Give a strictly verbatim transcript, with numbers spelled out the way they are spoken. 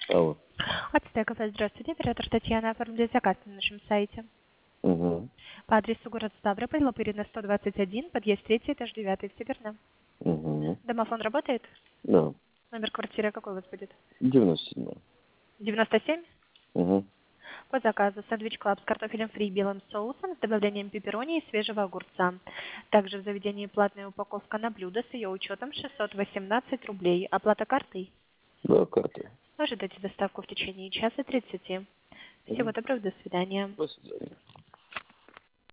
Алло. Ацтека, здравствуйте. Оператор Татьяна, оформили заказ на нашем сайте. Угу. По адресу город Ставрополь, Лопырина, сто двадцать один, подъезд третий, этаж девятый, все верно? Угу. Домофон работает? Да. Номер квартиры какой у вас будет? девяносто седьмой. девяносто семь? Угу. По заказу сэндвич клаб с картофелем фри и белым соусом с добавлением пепперони и свежего огурца. Также в заведении платная упаковка на блюдо с ее учетом шестьсот восемнадцать рублей. Оплата картой? Да, карта. Ожидайте доставку в течение часа тридцати. Всего Угу. доброго, до свидания. До свидания.